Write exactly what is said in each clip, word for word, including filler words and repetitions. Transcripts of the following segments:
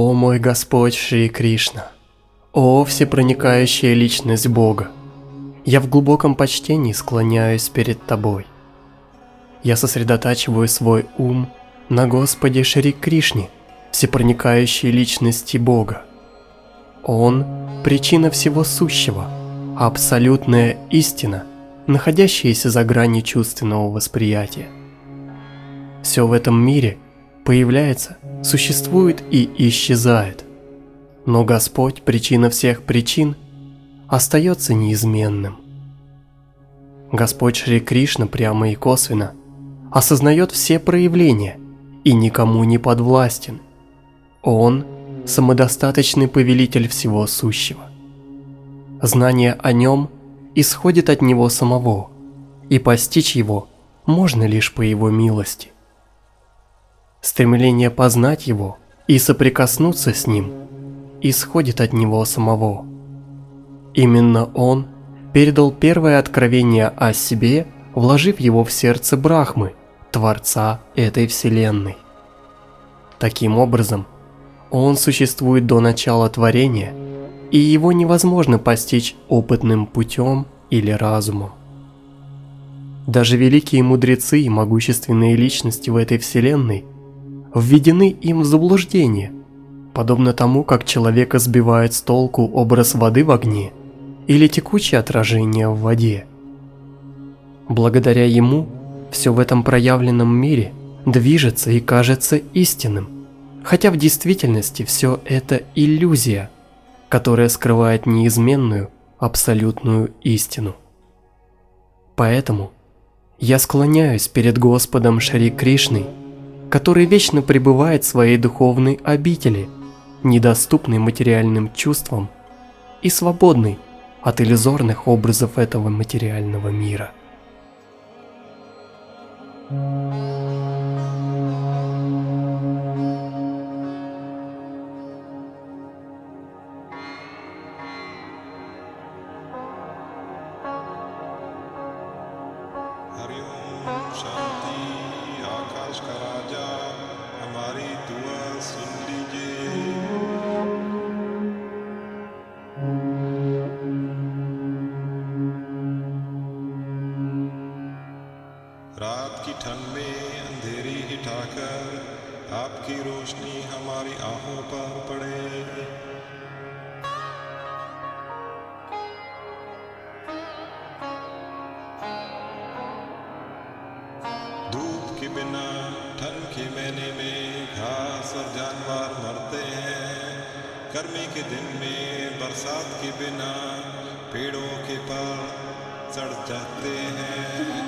О мой Господь Шри Кришна, о всепроникающая личность Бога, я в глубоком почтении склоняюсь перед Тобой. Я сосредотачиваю свой ум на Господе Шри Кришне, всепроникающей личности Бога. Он – причина всего сущего, абсолютная истина, находящаяся за гранью чувственного восприятия. Все в этом мире появляется, существует и исчезает. Но Господь, причина всех причин, остается неизменным. Господь Шри Кришна прямо и косвенно осознает все проявления и никому не подвластен. Он – самодостаточный повелитель всего сущего. Знание о нем исходит от него самого, и постичь его можно лишь по его милости. Стремление познать его и соприкоснуться с ним исходит от него самого. Именно он передал первое откровение о себе, вложив его в сердце Брахмы, Творца этой Вселенной. Таким образом, он существует до начала творения, и его невозможно постичь опытным путем или разумом. Даже великие мудрецы и могущественные личности в этой Вселенной введены им в заблуждение, подобно тому, как человека сбивает с толку образ воды в огне или текучее отражение в воде. Благодаря ему все в этом проявленном мире движется и кажется истинным, хотя в действительности все это иллюзия, которая скрывает неизменную, абсолютную истину. Поэтому я склоняюсь перед Господом Шри Кришной, который вечно пребывает в своей духовной обители, недоступной материальным чувствам и свободной от иллюзорных образов этого материального мира. रात की ठंड में अंधेरी हिटाकर आपकी रोशनी हमारी आंखों पर पड़े। धूप के बिना ठंड के महीने में घास और जानवर मरते हैं। गर्मी के दिन में बरसात के बिना पेड़ों के पर सड़ जाते हैं।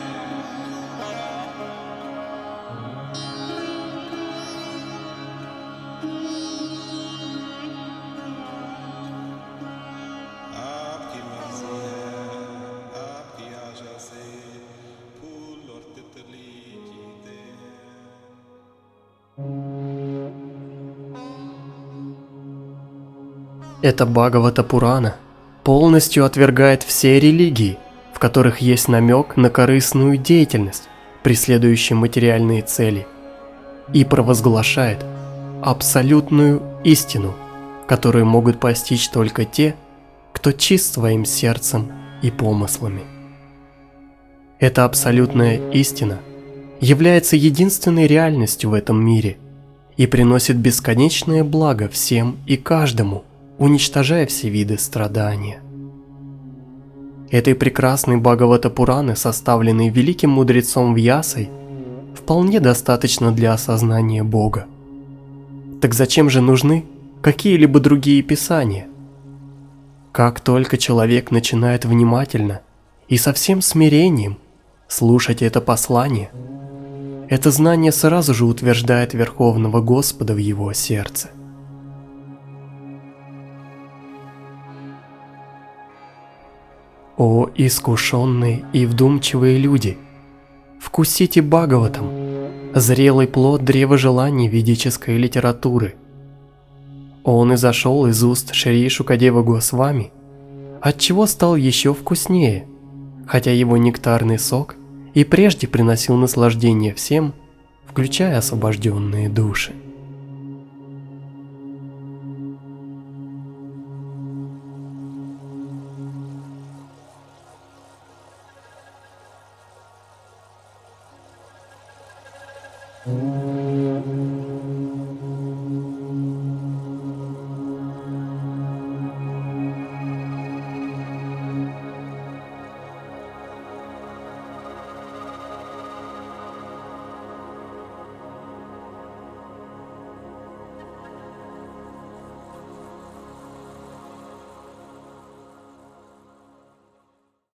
Эта Бхагавата Пурана полностью отвергает все религии, в которых есть намек на корыстную деятельность, преследующую материальные цели, и провозглашает абсолютную истину, которую могут постичь только те, кто чист своим сердцем и помыслами. Эта абсолютная истина является единственной реальностью в этом мире и приносит бесконечное благо всем и каждому, уничтожая все виды страдания. Этой прекрасной Бхагавата Пураны, составленной великим мудрецом Вьясой, вполне достаточно для осознания Бога. Так зачем же нужны какие-либо другие писания? Как только человек начинает внимательно и со всем смирением слушать это послание, это знание сразу же утверждает Верховного Господа в его сердце. О искушенные и вдумчивые люди, вкусите Бхагаватам, зрелый плод древа желаний ведической литературы. Он изошел из уст Шри Шукадева Госвами, отчего стал еще вкуснее, хотя его нектарный сок и прежде приносил наслаждение всем, включая освобожденные души.